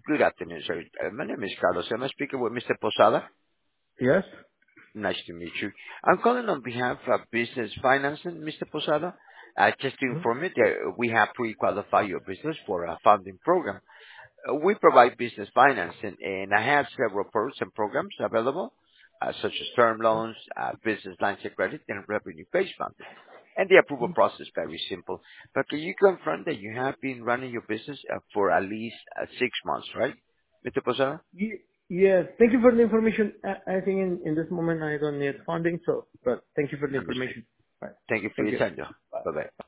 Good afternoon, sir. My name is Carlos. Am I speaking with Mr. Posada? Yes. Nice to meet you. I'm calling on behalf of Business Financing, Mr. Posada. Just to Mhm. inform you that we have pre-qualified your business for a funding program. We provide business financing, and I have several products and programs available, such as term loans, business lines of credit, and revenue-based funding. And the approval process is very simple. But can you confirm that you have been running your business for at least 6 months, right, Mr. Posada? Yes. Thank you for the information. I think in this moment I don't need funding, so but thank you for the Understood. information. Right. Thank you for Thank your you. time, Joe. Bye. Bye-bye.